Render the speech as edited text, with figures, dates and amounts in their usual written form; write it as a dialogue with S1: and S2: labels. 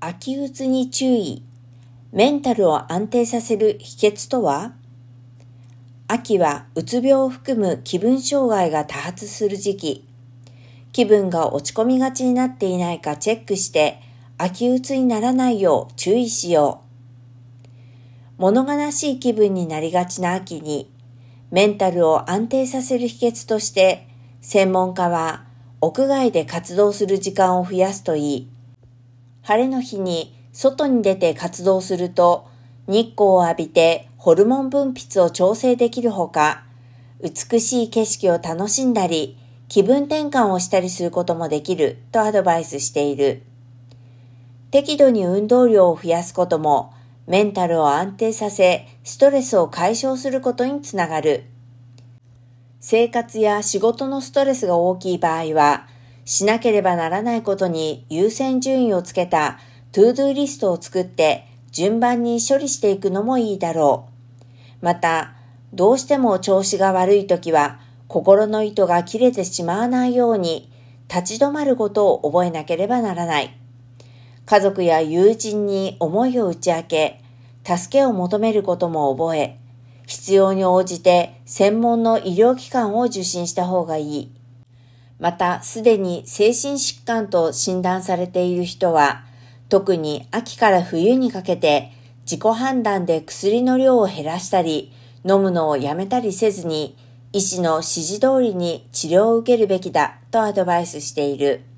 S1: 秋うつに注意。メンタルを安定させる秘訣とは？秋はうつ病を含む気分障害が多発する時期。気分が落ち込みがちになっていないかチェックして、秋うつにならないよう注意しよう。物悲しい気分になりがちな秋に、メンタルを安定させる秘訣として、専門家は屋外で活動する時間を増やすといい。晴れの日に外に出て活動すると、日光を浴びてホルモン分泌を調整できるほか、美しい景色を楽しんだり、気分転換をしたりすることもできるとアドバイスしている。適度に運動量を増やすことも、メンタルを安定させ、ストレスを解消することにつながる。生活や仕事のストレスが大きい場合は、しなければならないことに優先順位をつけたトゥードゥーリストを作って順番に処理していくのもいいだろう。また、どうしても調子が悪いときは、心の糸が切れてしまわないように立ち止まることを覚えなければならない。家族や友人に思いを打ち明け、助けを求めることも覚え、必要に応じて専門の医療機関を受診した方がいい。また、すでに精神疾患と診断されている人は、特に秋から冬にかけて自己判断で薬の量を減らしたり、飲むのをやめたりせずに、医師の指示通りに治療を受けるべきだとアドバイスしている。